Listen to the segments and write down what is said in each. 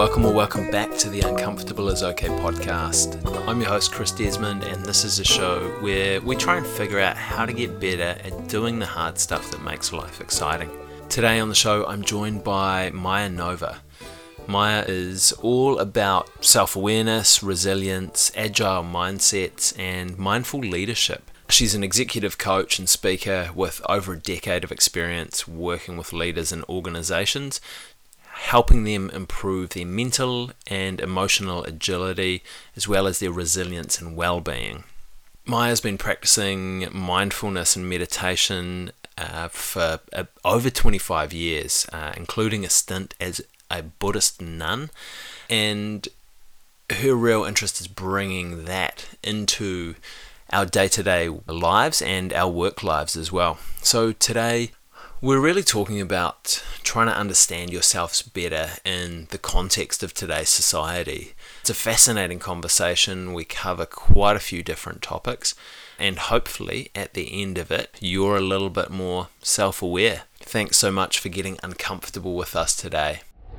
welcome or welcome back to the Uncomfortable is Okay podcast. I'm your host Chris Desmond, and this is a show where we try and figure out how to get better at doing the hard stuff that makes life exciting. Today on the show I'm joined by Maya Nova. Maya is all about self-awareness, resilience, agile mindsets and mindful leadership. She's an executive coach and speaker with over a decade of experience working with leaders and organizations, helping them improve their mental and emotional agility as well as their resilience and well-being. Maya's been practicing mindfulness and meditation for over 25 years, including a stint as a Buddhist nun, and her real interest is bringing that into our day-to-day lives and our work lives as well. So today we're really talking about trying to understand yourselves better in the context of today's society. It's a fascinating conversation. We cover quite a few different topics, and hopefully at the end of it you're a little bit more self-aware. Thanks so much for getting uncomfortable with us today.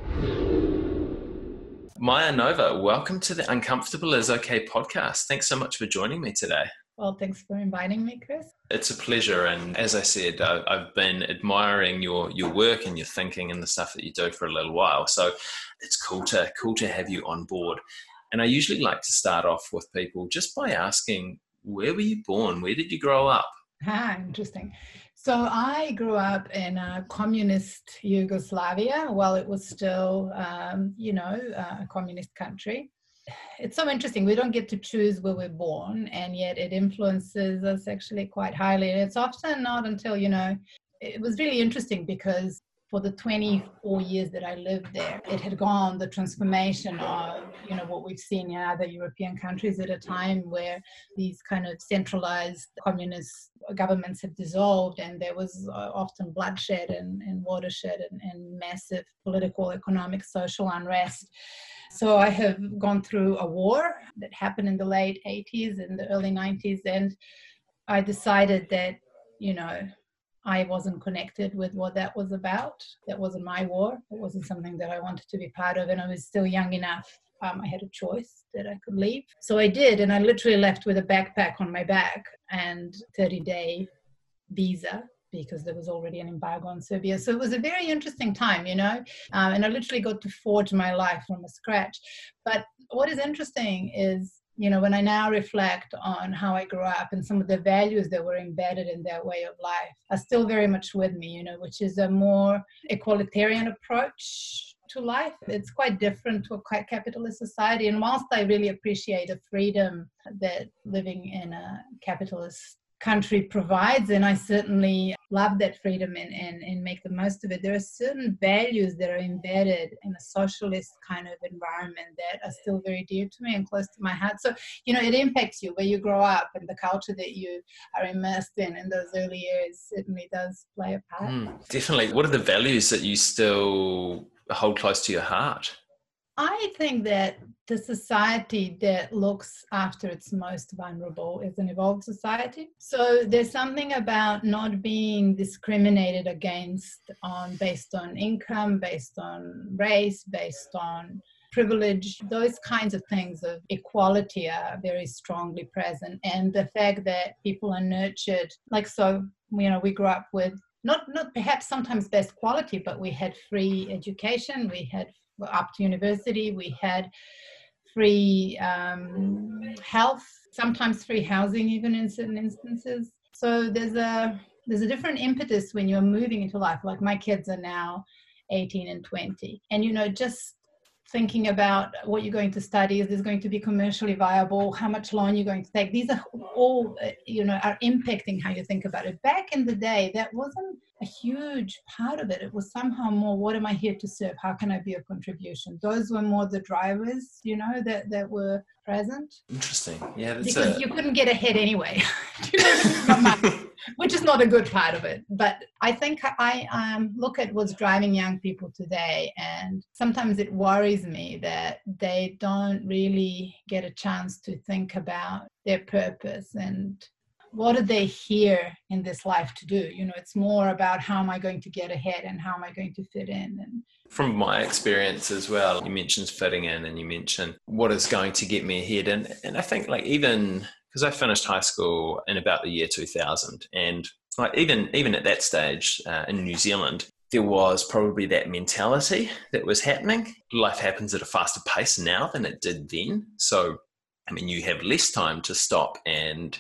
Maya Nova, welcome to the Uncomfortable is Okay podcast. Thanks so much for joining me today. Well, thanks for inviting me, Chris. It's a pleasure, and as I said, I've been admiring your work and your thinking and the stuff that you do for a little while, so it's cool to have you on board. And I usually like to start off with people just by asking, where were you born? Where did you grow up? Interesting. So I grew up in communist Yugoslavia while it was still, a communist country. It's so interesting. We don't get to choose where we're born, and yet it influences us actually quite highly. And it's often not until, it was really interesting because for the 24 years that I lived there, it had gone the transformation of, what we've seen in other European countries at a time where these kind of centralized communist governments have dissolved, and there was often bloodshed and watershed and massive political, economic, social unrest. So I have gone through a war that happened in the late 80s and the early 90s, and I decided that, I wasn't connected with what that was about. That wasn't my war. It wasn't something that I wanted to be part of, and I was still young enough. I had a choice that I could leave. So I did, and I literally left with a backpack on my back and 30-day visa, because there was already an embargo on Serbia. So it was a very interesting time, and I literally got to forge my life from scratch. But what is interesting is, when I now reflect on how I grew up and some of the values that were embedded in that way of life are still very much with me, which is a more egalitarian approach to life. It's quite different to a quite capitalist society. And whilst I really appreciate the freedom that living in a capitalist country provides, and I certainly love that freedom and make the most of it, there are certain values that are embedded in a socialist kind of environment that are still very dear to me and close to my heart. So, it impacts you where you grow up, and the culture that you are immersed in those early years certainly does play a part. Definitely. What are the values that you still hold close to your heart? I think that the society that looks after its most vulnerable is an evolved society. So there's something about not being discriminated against based on income, based on race, based on privilege. Those kinds of things of equality are very strongly present. And the fact that people are nurtured, we grew up with not perhaps sometimes best quality, but we had free education, we had up to university, we had free health, sometimes free housing even in certain instances. So there's a different impetus when you're moving into life. Like my kids are now 18 and 20, and just thinking about what you're going to study, is this going to be commercially viable, how much loan you're going to take, these are all are impacting how you think about it. Back in the day, that wasn't a huge part of it. It was somehow more, what am I here to serve? How can I be a contribution? Those were more the drivers, that were present. Interesting. Yeah, because you couldn't get ahead anyway, which is not a good part of it. But I think I look at what's driving young people today, and sometimes it worries me that they don't really get a chance to think about their purpose and what do they hear in this life to do? It's more about how am I going to get ahead and how am I going to fit in. And from my experience as well, you mentioned fitting in and you mentioned what is going to get me ahead. And I think like even because I finished high school in about the year 2000, and like even at that stage in New Zealand, there was probably that mentality that was happening. Life happens at a faster pace now than it did then. So, I mean, you have less time to stop and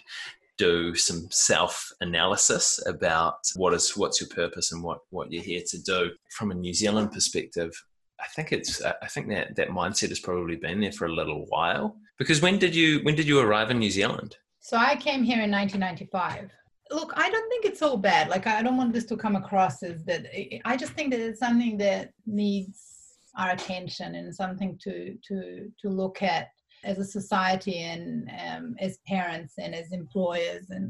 do some self-analysis about what's your purpose and what you're here to do. From a New Zealand perspective, I think that mindset has probably been there for a little while. Because when did you arrive in New Zealand? So I came here in 1995. Look, I don't think it's so bad. Like, I don't want this to come across as that. I just think that it's something that needs our attention and something to look at as a society and as parents and as employers. And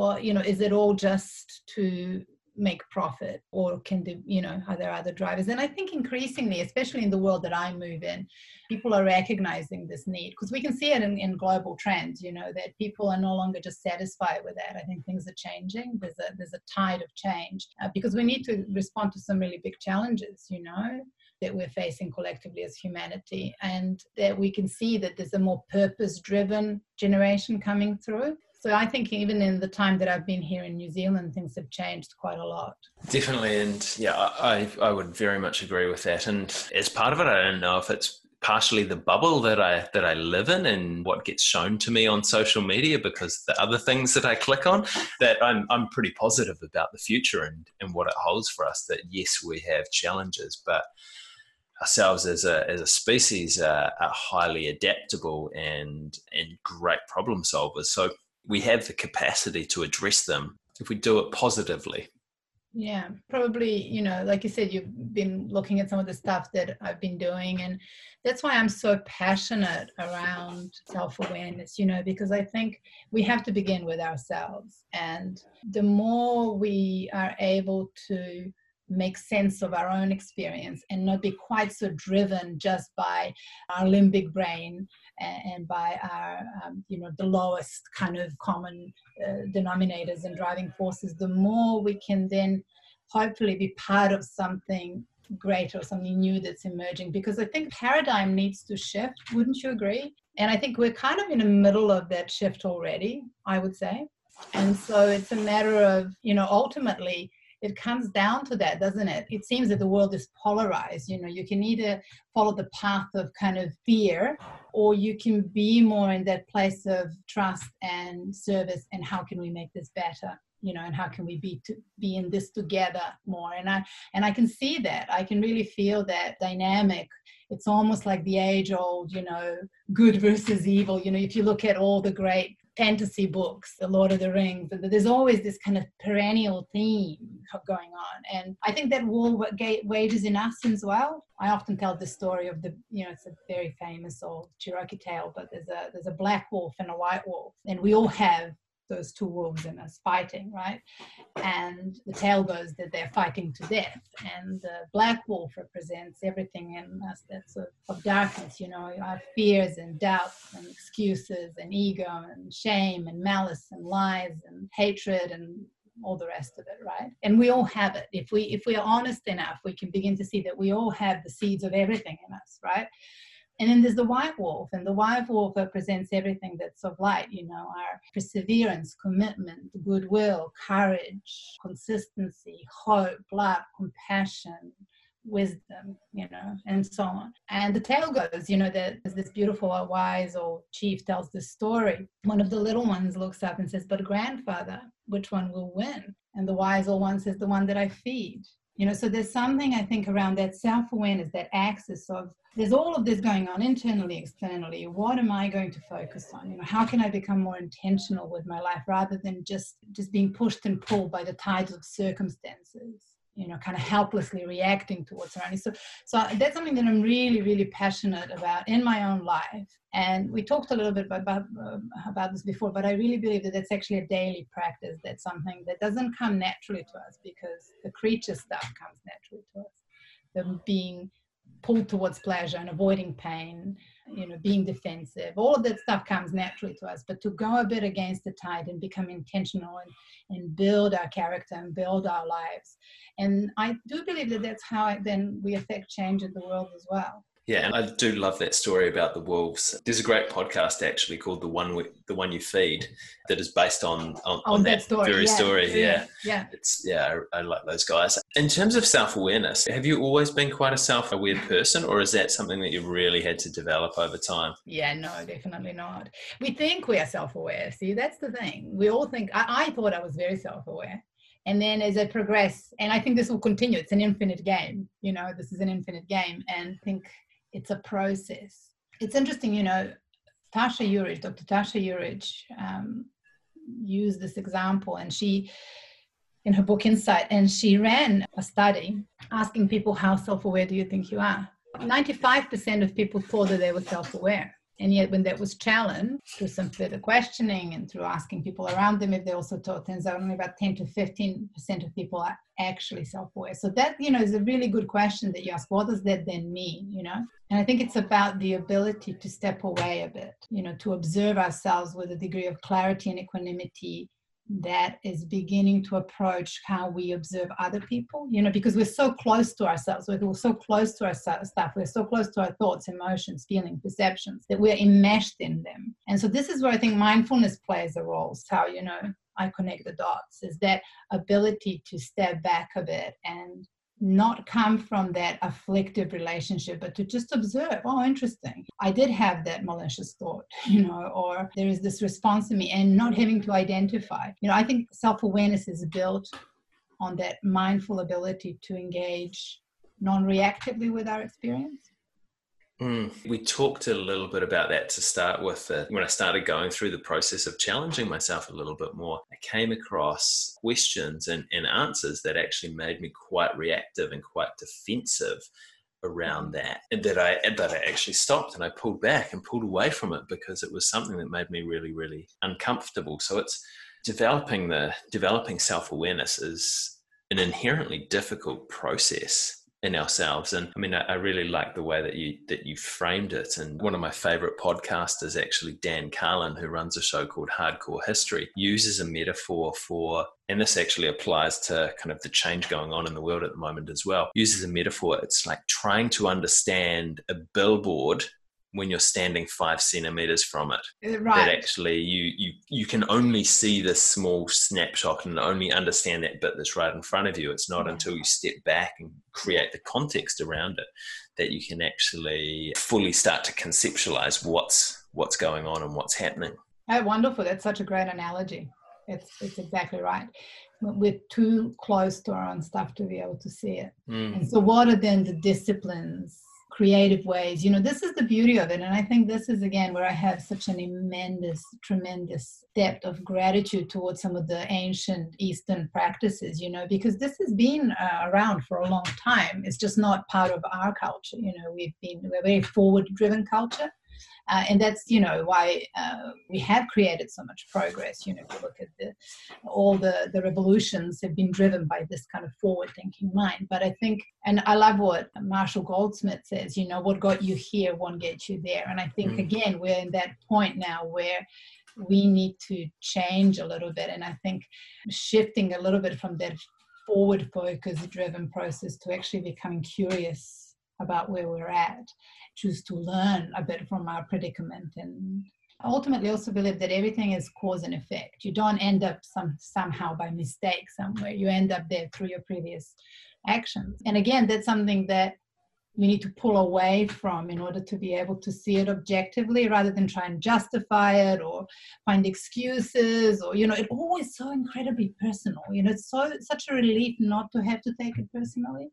is it all just to make profit, or are there other drivers? And I think increasingly, especially in the world that I move in, people are recognizing this need, because we can see it in global trends, that people are no longer just satisfied with that. I think things are changing. There's a tide of change because we need to respond to some really big challenges, that we're facing collectively as humanity, and that we can see that there's a more purpose-driven generation coming through. So I think even in the time that I've been here in New Zealand, things have changed quite a lot. Definitely. And yeah, I would very much agree with that. And as part of it, I don't know if it's partially the bubble that I live in and what gets shown to me on social media, because the other things that I click on, that I'm pretty positive about the future and what it holds for us. That yes, we have challenges, but ourselves as a species are highly adaptable and great problem solvers. So we have the capacity to address them if we do it positively. Yeah, probably, like you said, you've been looking at some of the stuff that I've been doing. And that's why I'm so passionate around self-awareness, because I think we have to begin with ourselves. And the more we are able to make sense of our own experience and not be quite so driven just by our limbic brain and by our, the lowest kind of common denominators and driving forces, the more we can then hopefully be part of something greater, something new that's emerging. Because I think paradigm needs to shift. Wouldn't you agree? And I think we're kind of in the middle of that shift already, I would say. And so it's a matter of, ultimately, it comes down to that, doesn't it? It seems that the world is polarized. You can either follow the path of kind of fear, or you can be more in that place of trust and service. And how can we make this better? And how can we be in this together more? And I can see that. I can really feel that dynamic. It's almost like the age-old, good versus evil. If you look at all the great fantasy books, The Lord of the Rings, there's always this kind of perennial theme going on. And I think that war wages in us as well. I often tell the story of it's a very famous old Cherokee tale, but there's a black wolf and a white wolf, and we all have those two wolves in us fighting, right? And the tale goes that they're fighting to death. And the black wolf represents everything in us that's of darkness, our fears and doubts and excuses and ego and shame and malice and lies and hatred and all the rest of it, right? And we all have it. If we are honest enough, we can begin to see that we all have the seeds of everything in us, right? And then there's the white wolf, and the white wolf represents everything that's of light, our perseverance, commitment, goodwill, courage, consistency, hope, love, compassion, wisdom, and so on. And the tale goes, that there's this beautiful wise old chief tells this story. One of the little ones looks up and says, "But grandfather, which one will win?" And the wise old one says, "The one that I feed." So there's something, I think, around that self-awareness, that axis of, there's all of this going on internally, externally. What am I going to focus on? How can I become more intentional with my life rather than just being pushed and pulled by the tides of circumstances, kind of helplessly reacting to what's around me. So that's something that I'm really, really passionate about in my own life. And we talked a little bit about this before, but I really believe that that's actually a daily practice. That's something that doesn't come naturally to us, because the creature stuff comes naturally to us. The being pulled towards pleasure and avoiding pain, being defensive. All of that stuff comes naturally to us. But to go a bit against the tide and become intentional and build our character and build our lives. And I do believe that that's how then we affect change in the world as well. Yeah, and I do love that story about the wolves. There's a great podcast actually called The One You Feed that is based on that story. Very story. Yeah. I like those guys. In terms of self-awareness, have you always been quite a self-aware person, or is that something that you really had to develop over time? Yeah, no, definitely not. We think we are self-aware. See, that's the thing. We all think, I thought I was very self-aware. And then as I progress, and I think this will continue, it's an infinite game. This is an infinite game. And I think it's a process. It's interesting, Dr. Tasha Eurich used this example, and she, in her book Insight, and she ran a study asking people, how self-aware do you think you are? 95% of people thought that they were self-aware. And yet when that was challenged through some further questioning and through asking people around them if they also thought, turns out only about 10 to 15% of people are actually self-aware. So that, is a really good question that you ask. What does that then mean, And I think it's about the ability to step away a bit, to observe ourselves with a degree of clarity and equanimity that is beginning to approach how we observe other people, because we're so close to ourselves, we're so close to our stuff, we're so close to our thoughts, emotions, feelings, perceptions, that we're enmeshed in them. And so this is where I think mindfulness plays a role. It's how, I connect the dots, is that ability to step back a bit and not come from that afflictive relationship, but to just observe, oh, interesting, I did have that malicious thought, or there is this response in me, and not having to identify. I think self-awareness is built on that mindful ability to engage non-reactively with our experience. We talked a little bit about that to start with. When I started going through the process of challenging myself a little bit more, I came across questions and answers that actually made me quite reactive and quite defensive around that. And that I actually stopped and I pulled back and pulled away from it because it was something that made me really, really uncomfortable. So it's developing self-awareness is an inherently difficult process in ourselves. And I mean, I really like the way that you framed it. And one of my favorite podcasters, actually Dan Carlin, who runs a show called Hardcore History, uses a metaphor for, and this actually applies to kind of the change going on in the world at the moment as well, uses a metaphor. It's like trying to understand a billboard when you're standing 5 centimeters from it. Right. That actually you can only see this small snapshot and only understand that bit that's right in front of you. It's not until you step back and create the context around it that you can actually fully start to conceptualize what's going on and what's happening. Oh, wonderful. That's such a great analogy. It's exactly right. We're too close to our own stuff to be able to see it. And so what are then the disciplines, creative ways? This is the beauty of it. And I think this is, again, where I have such an tremendous depth of gratitude towards some of the ancient Eastern practices, because this has been around for a long time. It's just not part of our culture. We're a very forward-driven culture. And that's, why we have created so much progress. If you look at all the revolutions have been driven by this kind of forward-thinking mind. But I think, and I love what Marshall Goldsmith says, what got you here won't get you there. And I think, again, we're in that point now where we need to change a little bit. And I think shifting a little bit from that forward-focus-driven process to actually becoming curious about where we're at, choose to learn a bit from our predicament, and ultimately also believe that everything is cause and effect. You don't end up somehow by mistake somewhere. You end up there through your previous actions. And again, that's something that we need to pull away from in order to be able to see it objectively, rather than try and justify it or find excuses, or, it always so incredibly personal. It's such a relief not to have to take it personally.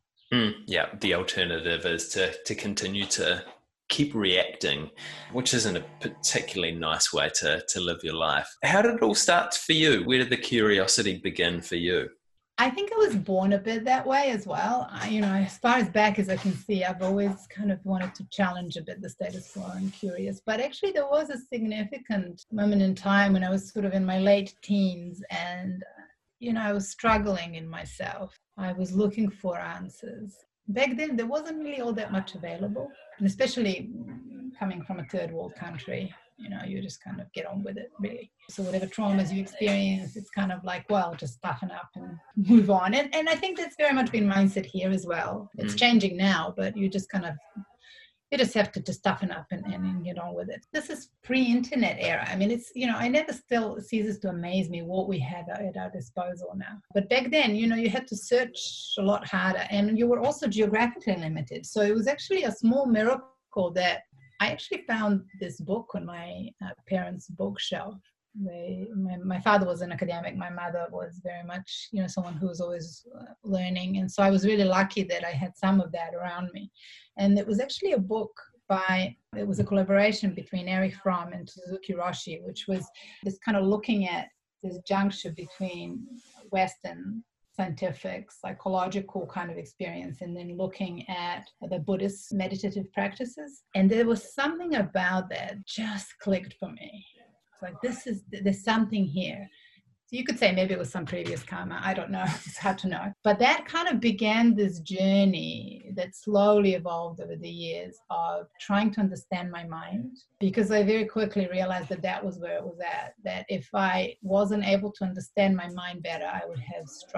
Yeah, the alternative is to continue to keep reacting, which isn't a particularly nice way to live your life. How did it all start for you? Where did the curiosity begin for you? I think I was born a bit that way as well. As far as back as I can see, I've always kind of wanted to challenge a bit the status quo and curious. But actually there was a significant moment in time when I was sort of in my late teens, and I was struggling in myself. I was looking for answers. back then there wasn't really all that much available, and especially coming from a third world country, you just kind of get on with it, really. So whatever traumas you experience, it's kind of like, well, just toughen up and move on. And I think that's very much been mindset here as well. It's changing now, but you just have to just toughen up and get on with it. This is pre-internet era. I mean, it's, I never still ceases to amaze me what we have at our disposal now. But back then, you had to search a lot harder, and you were also geographically limited. So it was actually a small miracle that I actually found this book on my parents' bookshelf. My father was an academic. My mother was very much, someone who was always learning. And so I was really lucky that I had some of that around me. And it was actually a book it was a collaboration between Erich Fromm and Suzuki Roshi, which was this kind of looking at this juncture between Western scientific, psychological kind of experience, and then looking at the Buddhist meditative practices. And there was something about that just clicked for me. It's like, there's something here. So you could say maybe it was some previous karma. I don't know. It's hard to know. But that kind of began this journey that slowly evolved over the years of trying to understand my mind, because I very quickly realized that was where it was at, that if I wasn't able to understand my mind better, I would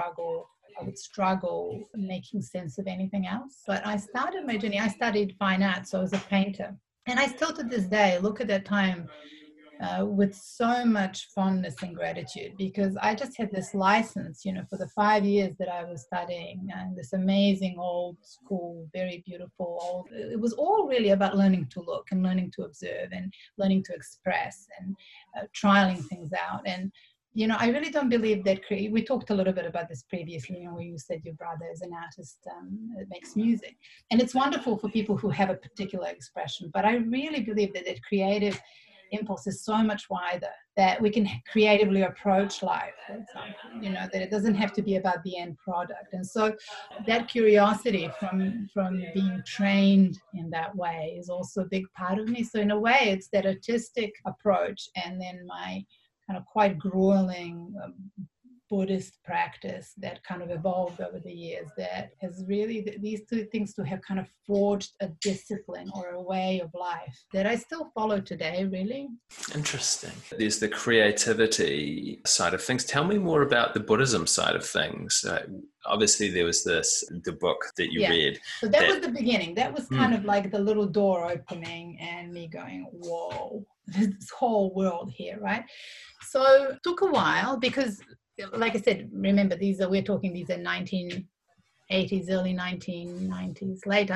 struggle making sense of anything else. But I started my journey. I studied fine art, so I was a painter. And I still to this day look at that time with so much fondness and gratitude, because I just had this license, for the 5 years that I was studying, and this amazing old school, very beautiful it was all really about learning to look and learning to observe and learning to express and trialing things out. And I really don't believe that we talked a little bit about this previously, where you said your brother is an artist that makes music. And it's wonderful for people who have a particular expression. But I really believe that creative impulse is so much wider, that we can creatively approach life, for example, that it doesn't have to be about the end product. And so that curiosity from being trained in that way is also a big part of me. So in a way, it's that artistic approach, and then my kind of quite grueling Buddhist practice that kind of evolved over the years, that has really, these two things to have kind of forged a discipline or a way of life that I still follow today, really. Interesting. There's the creativity side of things. Tell me more about the Buddhism side of things. Obviously, there was the book that you read. So that was the beginning. That was kind of like the little door opening and me going, whoa, this whole world here, right? So it took a while because, like I said, remember, these are 1980s, early 1990s, late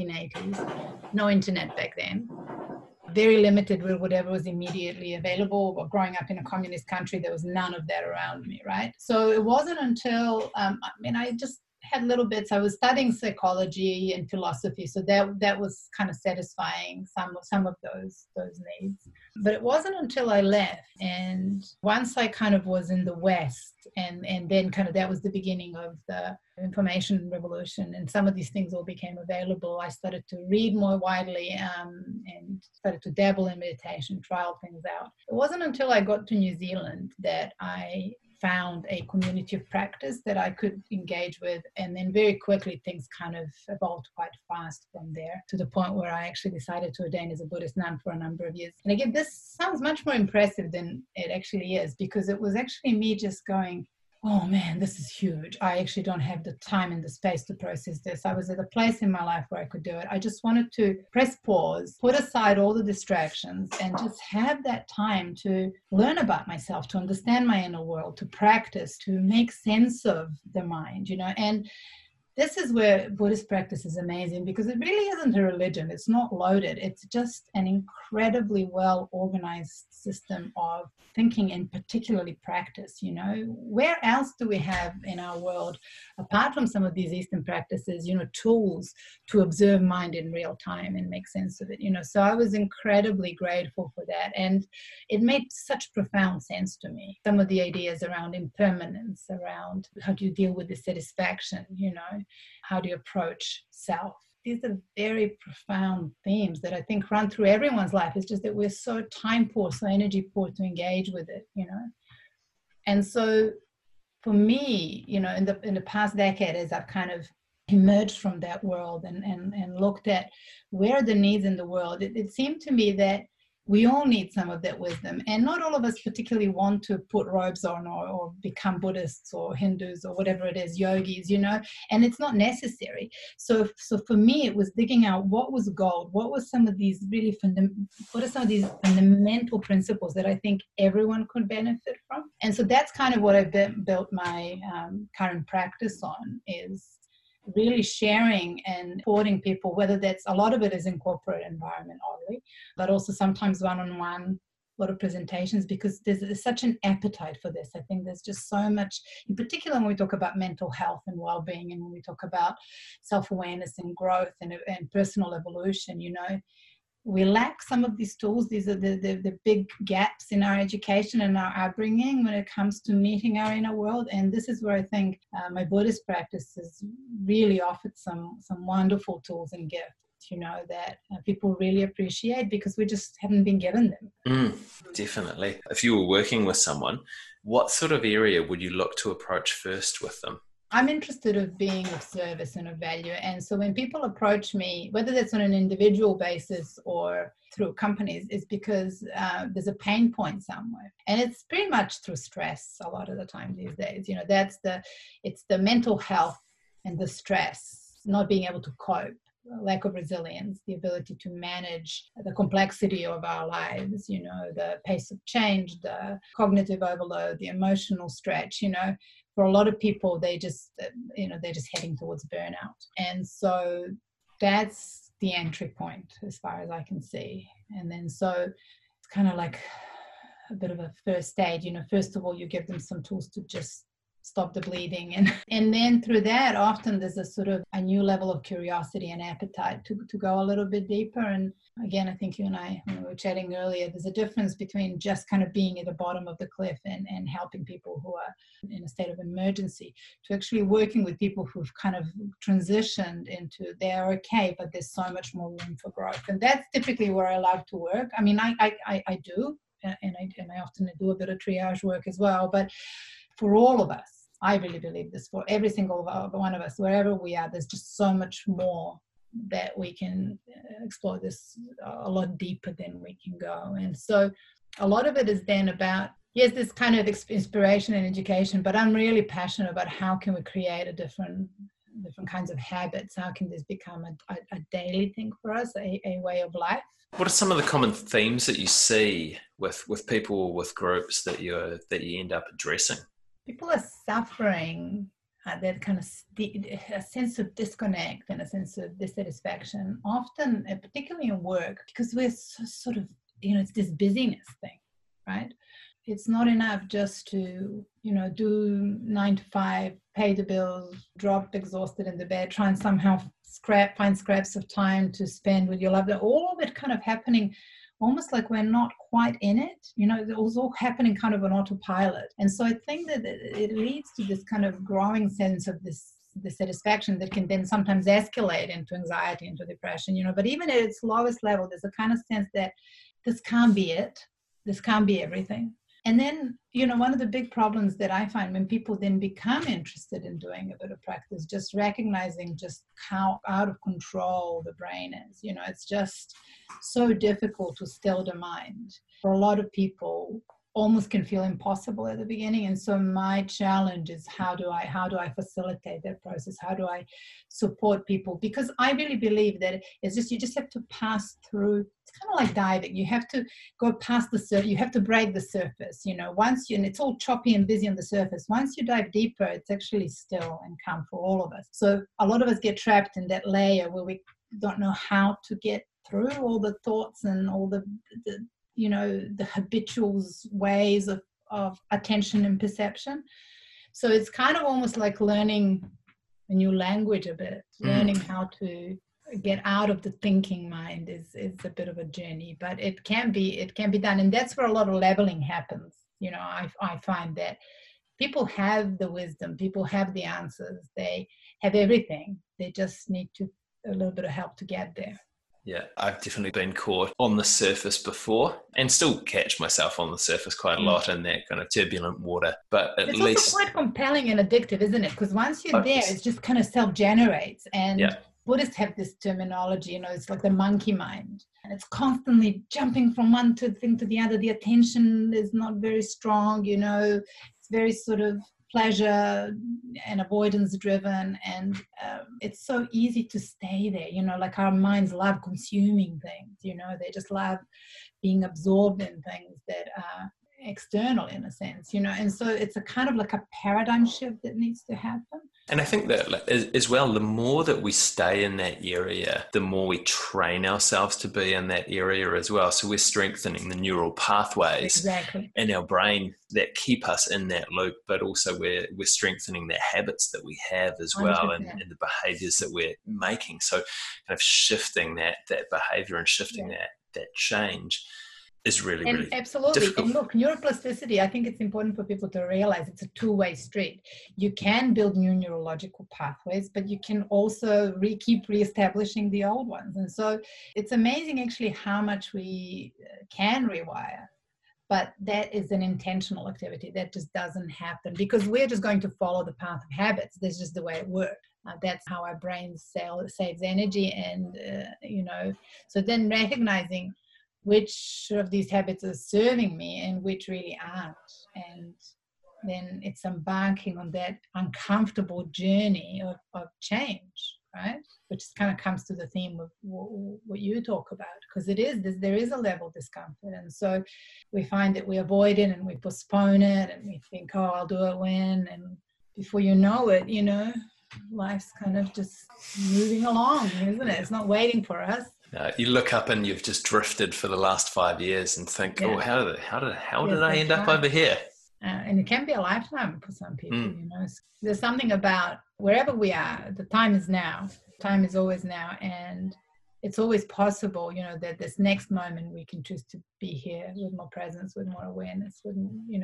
1980s. No internet back then. Very limited with whatever was immediately available. But growing up in a communist country, there was none of that around me, right? So it wasn't until, I just had little bits. I was studying psychology and philosophy, so that was kind of satisfying some of those needs. But it wasn't until I left, and once I kind of was in the West, and then kind of that was the beginning of the information revolution, and some of these things all became available. I started to read more widely and started to dabble in meditation, trial things out. It wasn't until I got to New Zealand that I found a community of practice that I could engage with. And then very quickly, things kind of evolved quite fast from there, to the point where I actually decided to ordain as a Buddhist nun for a number of years. And again, this sounds much more impressive than it actually is, because it was actually me just going, oh man, this is huge. I actually don't have the time and the space to process this. I was at a place in my life where I could do it. I just wanted to press pause, put aside all the distractions, and just have that time to learn about myself, to understand my inner world, to practice, to make sense of the mind, and this is where Buddhist practice is amazing, because it really isn't a religion. It's not loaded. It's just an incredibly well-organized system of thinking and particularly practice. Where else do we have in our world, apart from some of these Eastern practices, tools to observe mind in real time and make sense of it? So I was incredibly grateful for that. And it made such profound sense to me. Some of the ideas around impermanence, around how do you deal with dissatisfaction, how do you approach self? These are very profound themes that I think run through everyone's life. It's just that we're so time poor, so energy poor to engage with it, And so for me, in the past decade, as I've kind of emerged from that world and looked at where are the needs in the world, it seemed to me that we all need some of that wisdom, and not all of us particularly want to put robes on or become Buddhists or Hindus or whatever it is, yogis, and it's not necessary. So for me, it was digging out what was gold, what are some of these fundamental principles that I think everyone could benefit from. And so that's kind of what I've built my current practice on, is really sharing and supporting people, whether that's, a lot of it is in corporate environment, oddly, but also sometimes one-on-one, a lot of presentations, because there's such an appetite for this. I think there's just so much, in particular when we talk about mental health and well-being, and when we talk about self-awareness and growth and personal evolution, we lack some of these tools. These are the big gaps in our education and our upbringing when it comes to meeting our inner world. And this is where I think my Buddhist practice has really offered some wonderful tools and gifts, that people really appreciate, because we just haven't been given them. Definitely. If you were working with someone, what sort of area would you look to approach first with them? I'm interested in being of service and of value. And so when people approach me, whether that's on an individual basis or through companies, is because there's a pain point somewhere. And it's pretty much through stress a lot of the time these days. It's the mental health and the stress, not being able to cope, lack of resilience, the ability to manage the complexity of our lives, the pace of change, the cognitive overload, the emotional stretch, For a lot of people, they're just heading towards burnout. And so that's the entry point as far as I can see. And then so it's kind of like a bit of a first aid, first of all, you give them some tools to just stop the bleeding. And then through that, often there's a sort of a new level of curiosity and appetite to go a little bit deeper. And again, I think you and I, when we were chatting earlier, there's a difference between just kind of being at the bottom of the cliff and helping people who are in a state of emergency, to actually working with people who've kind of transitioned into, they're okay, but there's so much more room for growth. And that's typically where I love to work. I mean, I do, and I often do a bit of triage work as well, but for all of us, I really believe this, for every single one of us, wherever we are, there's just so much more that we can explore this a lot deeper than we can go. And so a lot of it is then about, yes, this kind of inspiration and education, but I'm really passionate about how can we create a different kinds of habits. How can this become a daily thing for us, a way of life? What are some of the common themes that you see with people, with groups that you end up addressing? People are suffering that kind of a sense of disconnect and a sense of dissatisfaction, often, particularly in work, because we're so sort of, it's this busyness thing, right? It's not enough just to, do 9 to 5, pay the bills, drop exhausted in the bed, try and somehow find scraps of time to spend with your loved one. All of it kind of happening almost like we're not quite in it. It was all happening kind of on autopilot. And so I think that it leads to this kind of growing sense of this dissatisfaction that can then sometimes escalate into anxiety, into depression, but even at its lowest level, there's a kind of sense that this can't be it. This can't be everything. And then, one of the big problems that I find when people then become interested in doing a bit of practice, just recognizing just how out of control the brain is. It's just so difficult to still the mind. For a lot of people, almost can feel impossible at the beginning. And so my challenge is how do I facilitate that process? How do I support people? Because I really believe that it's just, you just have to pass through. It's kind of like diving. You have to go past the surface. You have to break the surface, and it's all choppy and busy on the surface. Once you dive deeper, it's actually still and calm for all of us. So a lot of us get trapped in that layer where we don't know how to get through all the thoughts and all the habitual ways of attention and perception. So it's kind of almost like learning a new language a bit, learning how to get out of the thinking mind is a bit of a journey, but it can be done. And that's where a lot of leveling happens. I find that people have the wisdom, people have the answers, they have everything. They just need a little bit of help to get there. Yeah, I've definitely been caught on the surface before and still catch myself on the surface quite a lot in that kind of turbulent water. But at It's also least, quite compelling and addictive, isn't it? Because once you're oh, there, yes. it just kind of self-generates. And Yeah, Buddhists have this terminology, it's like the monkey mind. And it's constantly jumping from one thing to the other. The attention is not very strong, it's very sort of pleasure and avoidance driven. And it's so easy to stay there, like our minds love consuming things, they just love being absorbed in things that are external in a sense, and so it's a kind of like a paradigm shift that needs to happen. and I think that as well, the more that we stay in that area, the more we train ourselves to be in that area as well. So we're strengthening the neural pathways Exactly. in our brain that keep us in that loop, but also we're strengthening the habits that we have as well, and the behaviors that we're making. So kind of shifting that behavior and shifting that change is really, and really absolutely difficult. And look, neuroplasticity, I think it's important for people to realize it's a two-way street. You can build new neurological pathways, but you can also keep reestablishing the old ones. And so it's amazing actually how much we can rewire, but that is an intentional activity that just doesn't happen because we're just going to follow the path of habits. That's just the way it works. That's how our brain saves energy. And so then recognizing which of these habits are serving me and which really aren't. And then it's embarking on that uncomfortable journey of change, right? Which kind of comes to the theme of what you talk about, because there is a level of discomfort. And so we find that we avoid it and we postpone it and we think, oh, I'll do it when, and before you know it, life's kind of just moving along, isn't it? It's not waiting for us. You look up and you've just drifted for the last 5 years and think, oh, how did I end up over here? And it can be a lifetime for some people, There's something about wherever we are, the time is now. Time is always now. And it's always possible, that this next moment we can choose to be here with more presence, with more awareness, with,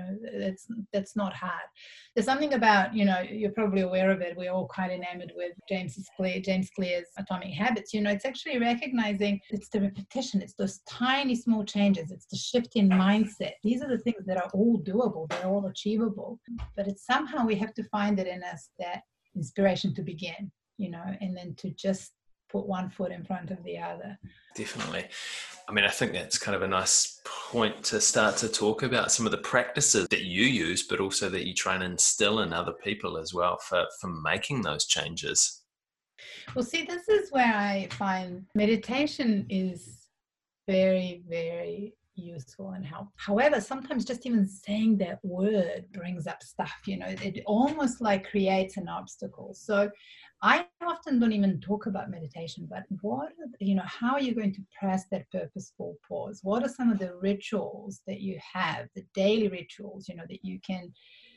that's not hard. There's something about, you're probably aware of it. We're all quite enamored with James Clear's Atomic Habits. It's actually recognizing it's the repetition. It's those tiny, small changes. It's the shift in mindset. These are the things that are all doable. They're all achievable. But it's somehow we have to find it in us, that inspiration to begin, and then to just put one foot in front of the other. Definitely. I mean, I think that's kind of a nice point to start to talk about some of the practices that you use, but also that you try and instill in other people as well for making those changes. Well, see, this is where I find meditation is very, very useful and helpful. However, sometimes just even saying that word brings up stuff, it almost like creates an obstacle. So I often don't even talk about meditation, but how are you going to press that purposeful pause? What are some of the rituals that you have, the daily rituals, that you can,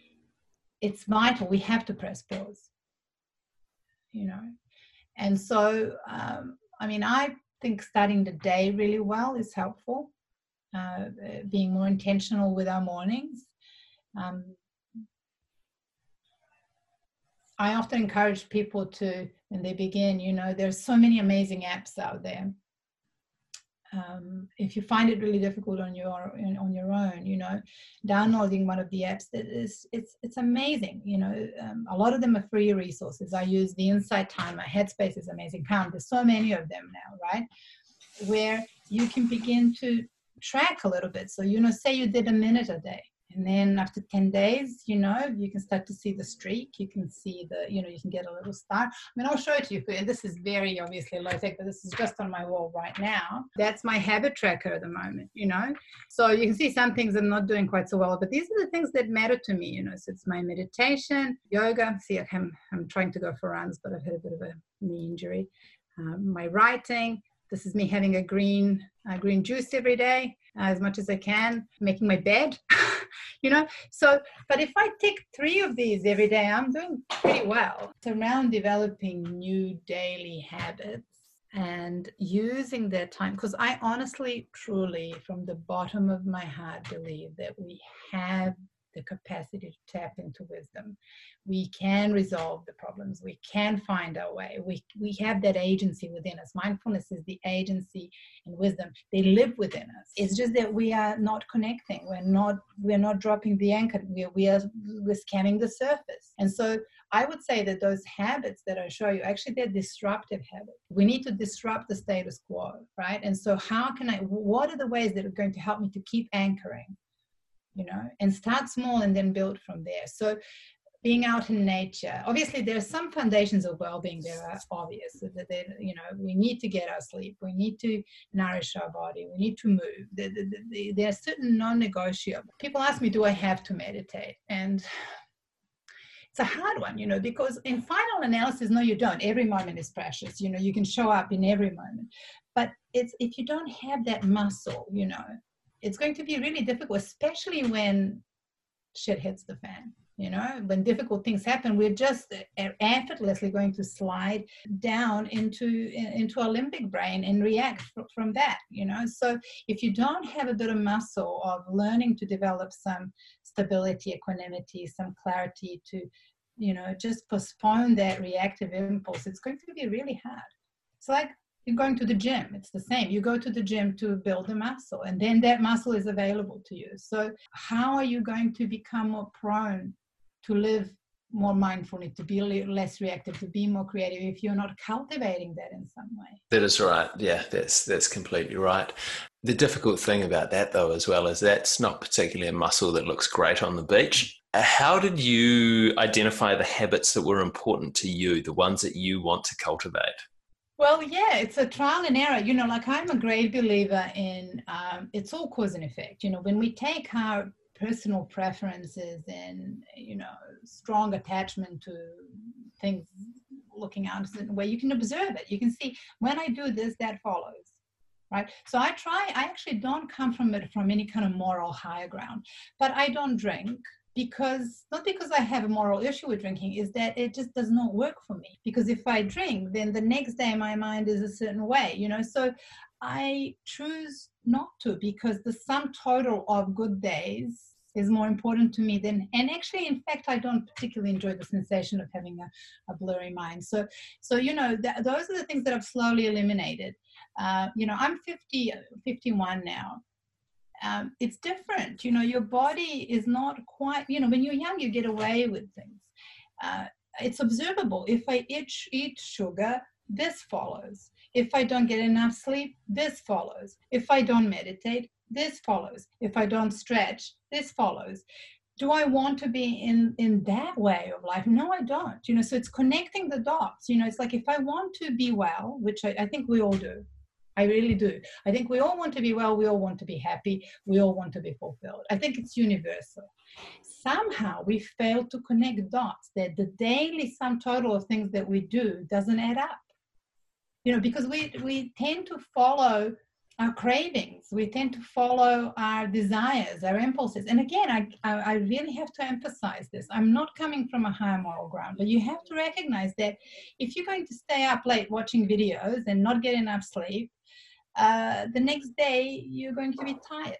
it's vital. We have to press pause, And so, I think starting the day really well is helpful. Being more intentional with our mornings. I often encourage people to, when they begin, there's so many amazing apps out there. If you find it really difficult on your own, downloading one of the apps, it's amazing. A lot of them are free resources. I use the Insight Timer. Headspace is amazing. Calm. There's so many of them now, right? Where you can begin to track a little bit. So, say you did a minute a day. And then after 10 days, you can start to see the streak. You can see you can get a little start. I'll show it to you. And this is very obviously low tech, but this is just on my wall right now. That's my habit tracker at the moment, So you can see some things I'm not doing quite so well, but these are the things that matter to me, So it's my meditation, yoga. See, I'm trying to go for runs, but I've had a bit of a knee injury. My writing. This is me having a green juice every day, as much as I can, making my bed, So, but if I take 3 of these every day, I'm doing pretty well. It's around developing new daily habits and using that time, because I honestly, truly, from the bottom of my heart, believe that we have the capacity to tap into wisdom. We can resolve the problems. We can find our way. We have that agency within us. Mindfulness is the agency, and wisdom, they live within us. It's just that we are not connecting. We're not dropping the anchor. We're scanning the surface. And so I would say that those habits that I show you, actually, they're disruptive habits. We need to disrupt the status quo, right? And so what are the ways that are going to help me to keep anchoring, and start small and then build from there. So being out in nature, obviously there are some foundations of well-being that are obvious, that we need to get our sleep, we need to nourish our body, we need to move. There are certain non-negotiable. People ask me, do I have to meditate? And it's a hard one, because in final analysis, no, you don't. Every moment is precious. You can show up in every moment. But if you don't have that muscle, it's going to be really difficult, especially when shit hits the fan. When difficult things happen, we're just effortlessly going to slide down into our limbic brain and react from that, So if you don't have a bit of muscle of learning to develop some stability, equanimity, some clarity to, just postpone that reactive impulse, it's going to be really hard. It's like you're going to the gym. It's the same. You go to the gym to build a muscle, and then that muscle is available to you. So how are you going to become more prone to live more mindfully, to be less reactive, to be more creative, if you're not cultivating that in some way? That is right. Yeah, that's completely right. The difficult thing about that, though, as well, is that's not particularly a muscle that looks great on the beach. How did you identify the habits that were important to you, the ones that you want to cultivate? Well, yeah, it's a trial and error. I'm a great believer in it's all cause and effect. When we take our personal preferences and, strong attachment to things, looking out in a way, you can observe it. You can see, when I do this, that follows, right? So I actually don't come from any kind of moral higher ground, but I don't drink. Not because I have a moral issue with drinking, is that it just does not work for me. Because if I drink, then the next day my mind is a certain way, so I choose not to, because the sum total of good days is more important to me and actually, in fact, I don't particularly enjoy the sensation of having a blurry mind. So those are the things that I've slowly eliminated. I'm 51 now. It's different. Your body is not quite, when you're young, you get away with things. It's observable. If I eat sugar, this follows. If I don't get enough sleep, this follows. If I don't meditate, this follows. If I don't stretch, this follows. Do I want to be in that way of life? No, I don't. So it's connecting the dots. It's like, if I want to be well, which I think we all do. I really do. I think we all want to be well. We all want to be happy. We all want to be fulfilled. I think it's universal. Somehow we fail to connect dots, that the daily sum total of things that we do doesn't add up. Because we tend to follow our cravings. We tend to follow our desires, our impulses. And again, I really have to emphasize this. I'm not coming from a higher moral ground, but you have to recognize that if you're going to stay up late watching videos and not get enough sleep, the next day you're going to be tired,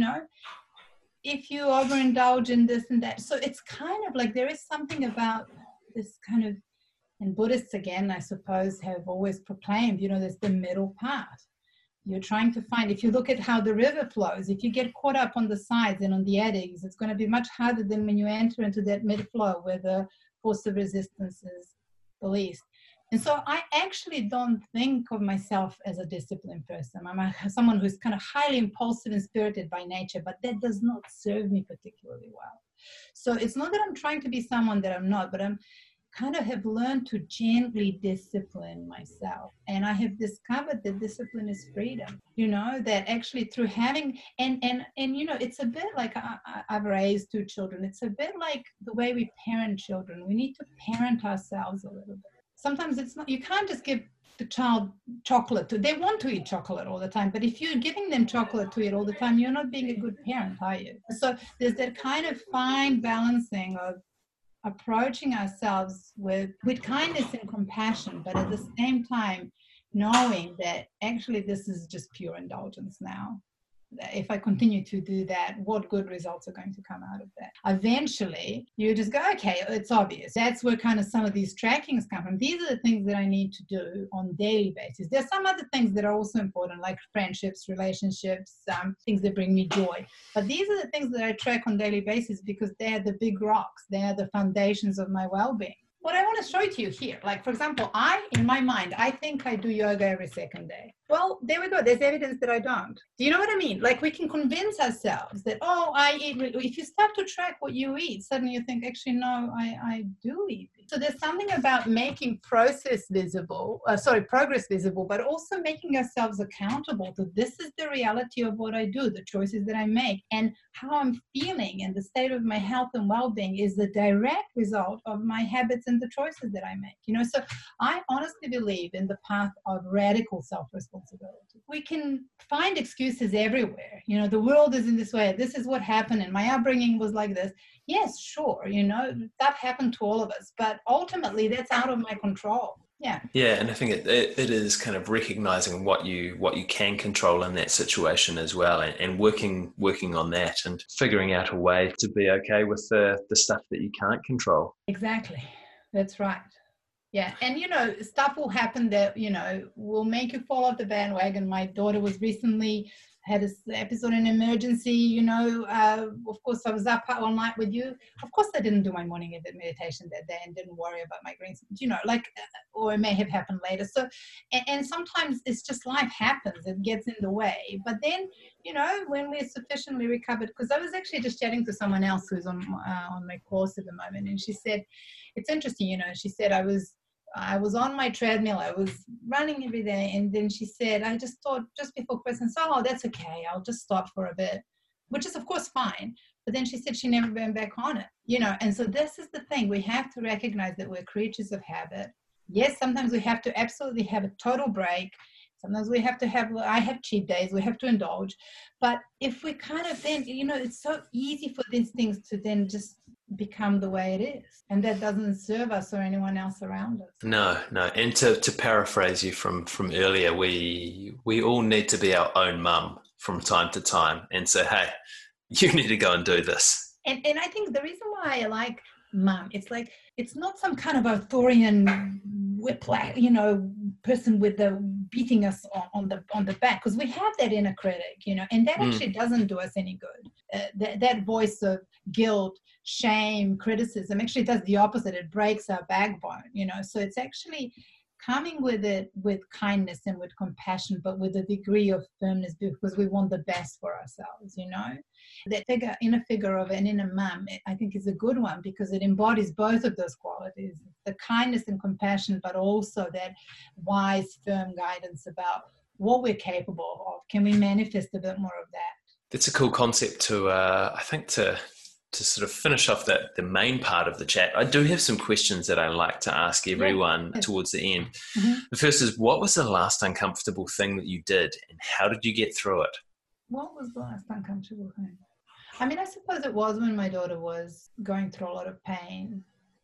if you overindulge in this and that. So it's kind of like, there is something about this kind of, and Buddhists, again, I suppose, have always proclaimed, there's the middle path. You're trying to find, if you look at how the river flows, if you get caught up on the sides and on the eddies, it's going to be much harder than when you enter into that mid-flow where the force of resistance is the least. And so I actually don't think of myself as a disciplined person. I'm someone who's kind of highly impulsive and spirited by nature, but that does not serve me particularly well. So it's not that I'm trying to be someone that I'm not, but I'm kind of have learned to gently discipline myself. And I have discovered that discipline is freedom, that actually through having, and it's a bit like I've raised 2 children. It's a bit like the way we parent children. We need to parent ourselves a little bit. Sometimes it's not, you can't just give the child chocolate. They want to eat chocolate all the time, but if you're giving them chocolate to eat all the time, you're not being a good parent, are you? So there's that kind of fine balancing of approaching ourselves with kindness and compassion, but at the same time knowing that actually this is just pure indulgence now. if I continue to do that, what good results are going to come out of that? Eventually, you just go, okay, it's obvious. That's where kind of some of these trackings come from. These are the things that I need to do on a daily basis. There's some other things that are also important, like friendships, relationships, things that bring me joy. But these are the things that I track on a daily basis because they're the big rocks. They're the foundations of my well-being. What I want to show to you here, like, for example, in my mind, I think I do yoga every second day. Well, there we go. There's evidence that I don't. Do you know what I mean? Like, we can convince ourselves that, oh, I eat. If you start to track what you eat, suddenly you think, actually, no, I do eat. So there's something about making progress visible, but also making ourselves accountable to this is the reality of what I do, the choices that I make, and how I'm feeling and the state of my health and well-being is the direct result of my habits and the choices that I make. So I honestly believe in the path of radical self-responsibility. We can find excuses everywhere. The world is in this way. This is what happened and my upbringing was like this. Yes, sure, that happened to all of us, but ultimately that's out of my control. Yeah, and I think it is kind of recognizing what you can control in that situation as well, and working on that and figuring out a way to be okay with the stuff that you can't control. Exactly, that's right. Yeah, and stuff will happen that will make you fall off the bandwagon. My daughter was recently had this episode in emergency. Of course I was up all night with you. Of course I didn't do my morning meditation that day and didn't worry about my greens. Or it may have happened later. So, and sometimes it's just life happens. It gets in the way. But then, when we're sufficiently recovered, because I was actually just chatting to someone else who's on my course at the moment, and she said, it's interesting. She said I was on my treadmill, I was running every day, and then she said, I just thought just before Christmas, oh, that's okay, I'll just stop for a bit, which is of course fine. But then she said she never went back on it, and so this is the thing. We have to recognize that we're creatures of habit. Yes, sometimes we have to absolutely have a total break. Sometimes we have to I have cheat days, we have to indulge. But if we kind of then, it's so easy for these things to then just become the way it is, and that doesn't serve us or anyone else around us. No. And to paraphrase you from earlier, we all need to be our own mum from time to time and say, hey, you need to go and do this. And I think the reason why I like mum, it's like, it's not some kind of Arthurian whiplash, person with the beating us on the back, because we have that inner critic, and that actually doesn't do us any good. That voice of guilt, shame, criticism actually does the opposite. It breaks our backbone, so it's actually coming with it with kindness and with compassion, but with a degree of firmness, because we want the best for ourselves. That inner figure of an inner mum, I think, is a good one, because it embodies both of those qualities, the kindness and compassion, but also that wise, firm guidance about what we're capable of. Can we manifest a bit more of that? That's a cool concept to, I think, to sort of finish off the main part of the chat. I do have some questions that I like to ask everyone towards the end. Mm-hmm. The first is, what was the last uncomfortable thing that you did, and how did you get through it? What was the last uncomfortable thing? I mean, I suppose it was when my daughter was going through a lot of pain,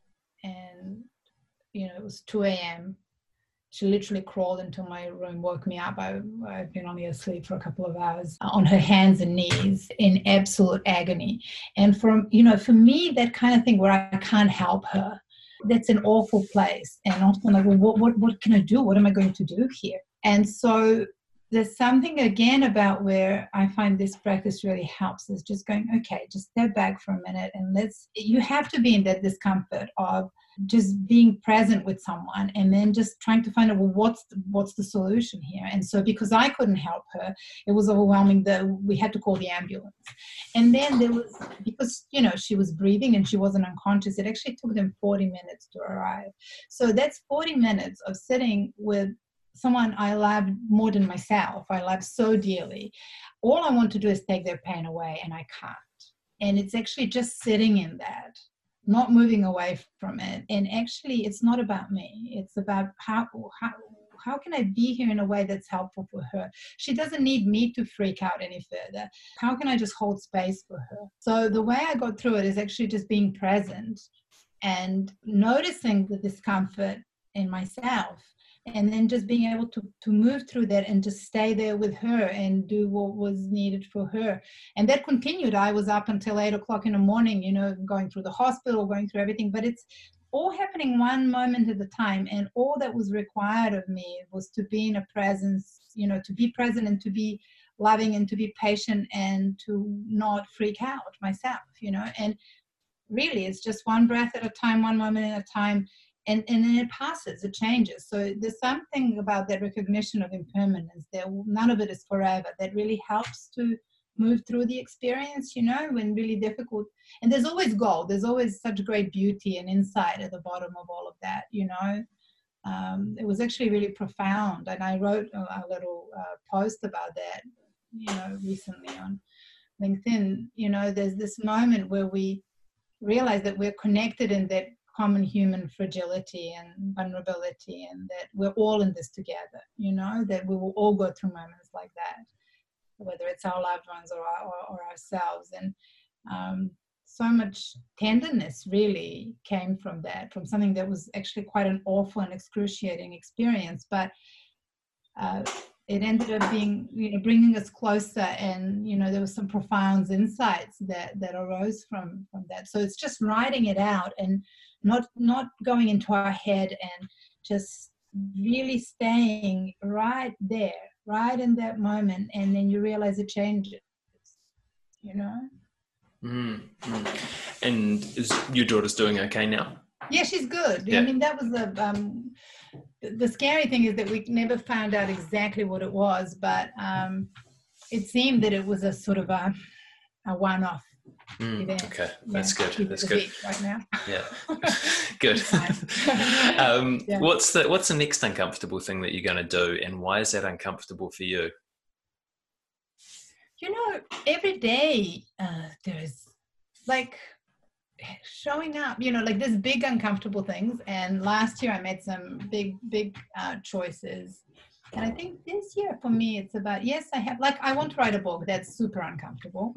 and, it was 2 a.m. She literally crawled into my room, woke me up. I'd been only asleep for a couple of hours, on her hands and knees in absolute agony. And for me, that kind of thing where I can't help her, that's an awful place. And also like, well, what can I do? What am I going to do here? And so there's something again about where I find this practice really helps, is just going, okay, just step back for a minute, and you have to be in that discomfort of just being present with someone, and then just trying to find out, well, what's the solution here? And so because I couldn't help her, it was overwhelming. We had to call the ambulance. And then there was, because, she was breathing and she wasn't unconscious, it actually took them 40 minutes to arrive. So that's 40 minutes of sitting with someone I love more than myself. I love so dearly. All I want to do is take their pain away, and I can't. And it's actually just sitting in that, not moving away from it. And actually, it's not about me. It's about how can I be here in a way that's helpful for her? She doesn't need me to freak out any further. How can I just hold space for her? So the way I got through it is actually just being present and noticing the discomfort in myself. And then just being able to move through that and just stay there with her and do what was needed for her. And that continued. I was up until 8 o'clock in the morning, you know, going through the hospital, going through everything, but it's all happening one moment at a time. And all that was required of me was to be in a presence, you know, to be present and to be loving and to be patient and to not freak out myself, you know. And really, it's just one breath at a time, one moment at a time. And then it passes, it changes. So there's something about that recognition of impermanence, that none of it is forever, that really helps to move through the experience, you know, when really difficult. And there's always gold. There's always such great beauty and insight at the bottom of all of that, you know. It was actually really profound. And I wrote a little post about that, you know, recently on LinkedIn. You know, there's this moment where we realize that we're connected in that common human fragility and vulnerability, and that we're all in this together, you know, that we will all go through moments like that, whether it's our loved ones or ourselves. And so much tenderness really came from that, from something that was actually quite an awful and excruciating experience, but it ended up being, you know, bringing us closer. And, you know, there was some profound insights that arose from that. So it's just writing it out and not going into our head, and just really staying right there, right in that moment. And then you realize it changes, you know. Mm-hmm. And is your daughter's doing okay now? Yeah, she's good. Yeah. I mean, that was the scary thing is that we never found out exactly what it was, but it seemed that it was a sort of a one-off event. Okay, that's good. That's good. Right now. Yeah, good. Yeah. What's the next uncomfortable thing that you're going to do, and why is that uncomfortable for you? You know, every day there's like showing up, you know, like there's big uncomfortable things. And last year I made some big choices. And I think this year for me, it's about, yes, I want to write a book that's super uncomfortable.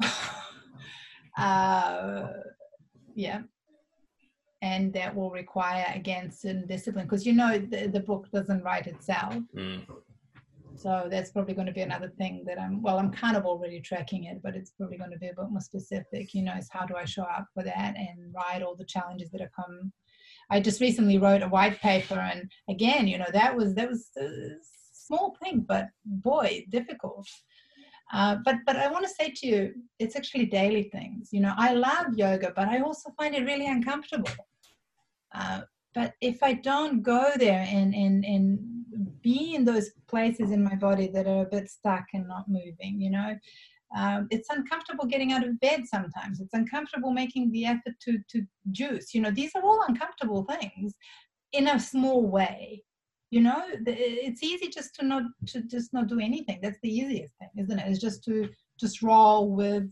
Yeah. And that will require, again, certain discipline, because, you know, the book doesn't write itself. So that's probably going to be another thing that I'm kind of already tracking it, but it's probably going to be a bit more specific, you know, is how do I show up for that and write all the challenges that have come. I just recently wrote a white paper, and again, you know, that was a small thing, but boy, difficult. But I want to say to you, it's actually daily things. You know, I love yoga, but I also find it really uncomfortable. But if I don't go there and be in those places in my body that are a bit stuck and not moving, you know, it's uncomfortable getting out of bed sometimes. It's uncomfortable making the effort to juice. You know, these are all uncomfortable things in a small way. You know, it's easy just to not do anything. That's the easiest thing, isn't it? It's just to roll with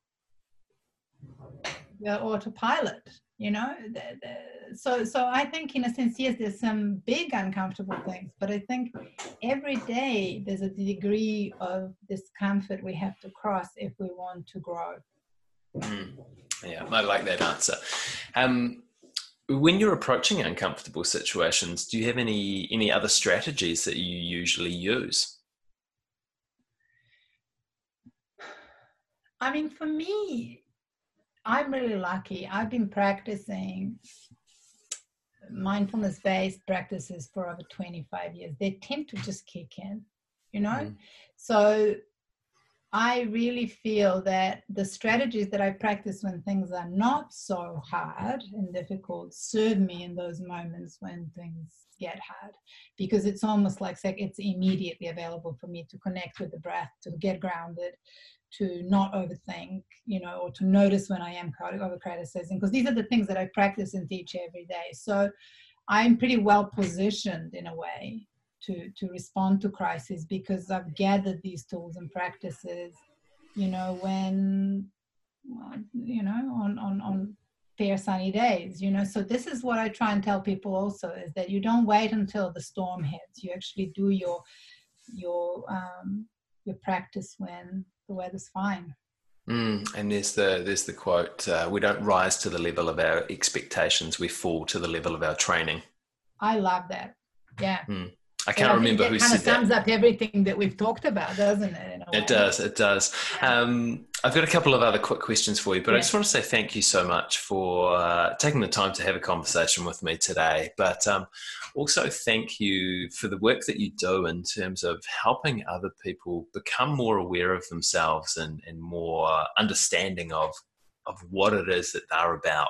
the autopilot. You know, so I think in a sense, yes, there's some big uncomfortable things, but I think every day there's a degree of discomfort we have to cross if we want to grow. Yeah, I like that answer. When you're approaching uncomfortable situations, do you have any other strategies that you usually use? I mean, for me, I'm really lucky. I've been practicing mindfulness-based practices for over 25 years. They tend to just kick in, you know? So I really feel that the strategies that I practice when things are not so hard and difficult serve me in those moments when things get hard, because it's almost like it's immediately available for me to connect with the breath, to get grounded, to not overthink, you know, or to notice when I am over-criticizing, because these are the things that I practice and teach every day. So I'm pretty well positioned in a way to respond to crises, because I've gathered these tools and practices, you know, when, you know, on fair sunny days, you know. So this is what I try and tell people also, is that you don't wait until the storm hits. You actually do your practice when the weather's fine. And there's the quote, we don't rise to the level of our expectations, we fall to the level of our training. I love that. Yeah. I can't remember who said that. It kind of sums up everything that we've talked about, doesn't it? It does. Yeah. I've got a couple of other quick questions for you, but I just want to say thank you so much for taking the time to have a conversation with me today. But also thank you for the work that you do in terms of helping other people become more aware of themselves and more understanding of what it is that they're about.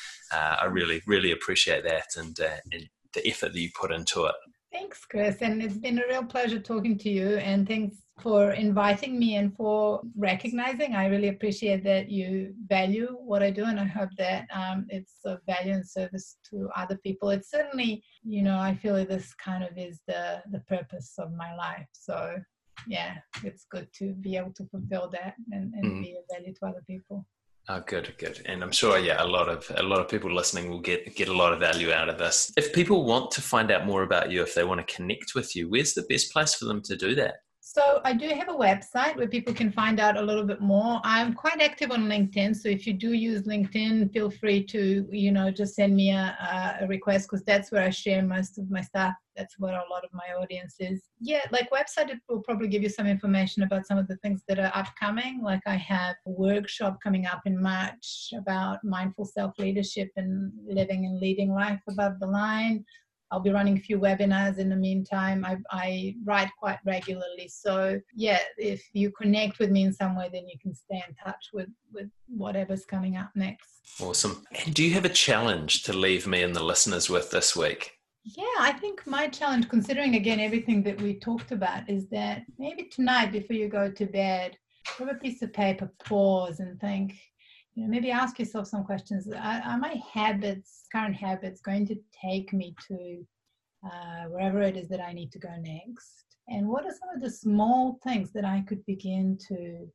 I really, really appreciate that and the effort that you put into it. Thanks, Chris. And it's been a real pleasure talking to you. And thanks for inviting me and for recognizing. I really appreciate that you value what I do. And I hope that it's of value and service to other people. It's certainly, I feel like this kind of is the purpose of my life. So, yeah, it's good to be able to fulfill that and be of value to other people. Oh, good. And I'm sure, a lot of people listening will get a lot of value out of this. If people want to find out more about you, if they want to connect with you, where's the best place for them to do that? So I do have a website where people can find out a little bit more. I'm quite active on LinkedIn. So if you do use LinkedIn, feel free to, just send me a request, because that's where I share most of my stuff. That's where a lot of my audience is. Yeah, like website, it will probably give you some information about some of the things that are upcoming. Like I have a workshop coming up in March about mindful self-leadership and living and leading life above the line. I'll be running a few webinars in the meantime. I write quite regularly. So yeah, if you connect with me in some way, then you can stay in touch with whatever's coming up next. Awesome. And do you have a challenge to leave me and the listeners with this week? Yeah, I think my challenge, considering again everything that we talked about, is that maybe tonight before you go to bed, grab a piece of paper, pause and think, maybe ask yourself some questions. Are my current habits going to take me to wherever it is that I need to go next? And what are some of the small things that I could begin to,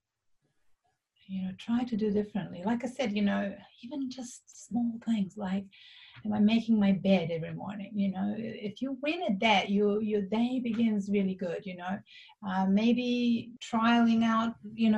try to do differently? Like I said, even just small things like, am I making my bed every morning? If you win at that, your day begins really good, maybe trialing out,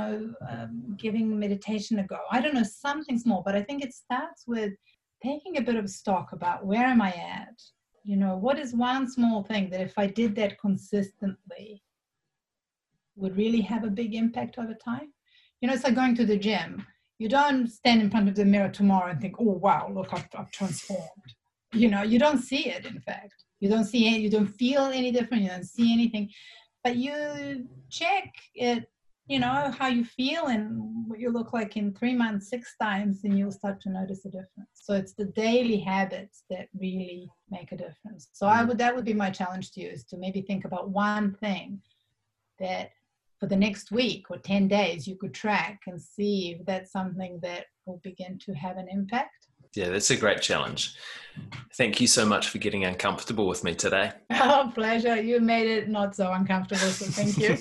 giving meditation a go. I don't know, something small, but I think it starts with taking a bit of stock about where am I at? What is one small thing that if I did that consistently would really have a big impact over time? It's like going to the gym. You don't stand in front of the mirror tomorrow and think, oh, wow, look, I've transformed. You don't see it, in fact. You don't see it. You don't feel any different. You don't see anything. But you check it, how you feel and what you look like in 3 months, 6 times, and you'll start to notice a difference. So it's the daily habits that really make a difference. So that would be my challenge to you, is to maybe think about one thing that for the next week or 10 days, you could track and see if that's something that will begin to have an impact. Yeah, that's a great challenge. Thank you so much for getting uncomfortable with me today. Oh, pleasure. You made it not so uncomfortable, so thank you.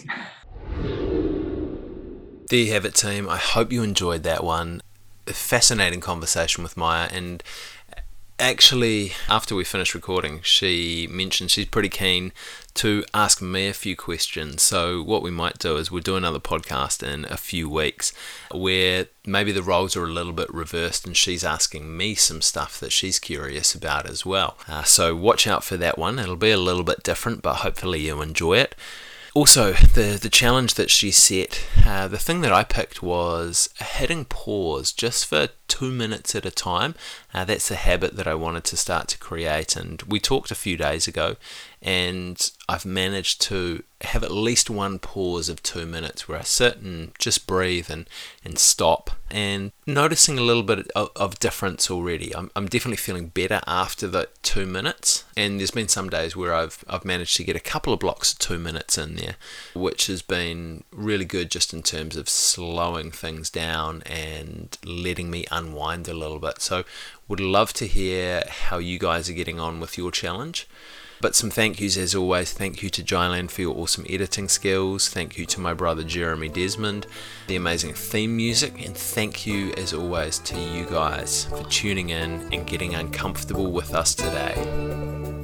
There you have it, team. I hope you enjoyed that one. A fascinating conversation with Maya, and actually, after we finished recording, she mentioned she's pretty keen to ask me a few questions. So what we might do is we'll do another podcast in a few weeks where maybe the roles are a little bit reversed and she's asking me some stuff that she's curious about as well. So watch out for that one. It'll be a little bit different, but hopefully you enjoy it. Also, the challenge that she set, the thing that I picked was hitting pause just for 2 minutes at a time. That's a habit that I wanted to start to create, and we talked a few days ago, and I've managed to have at least one pause of 2 minutes where I sit and just breathe and stop, and noticing a little bit of difference already. I'm definitely feeling better after the 2 minutes, and there's been some days where I've managed to get a couple of blocks of 2 minutes in there, which has been really good just in terms of slowing things down and letting me unwind a little bit. So would love to hear how you guys are getting on with your challenge. But some thank yous as always. Thank you to Jyland for your awesome editing skills. Thank you to my brother Jeremy Desmond, the amazing theme music. And thank you as always to you guys for tuning in and getting uncomfortable with us today.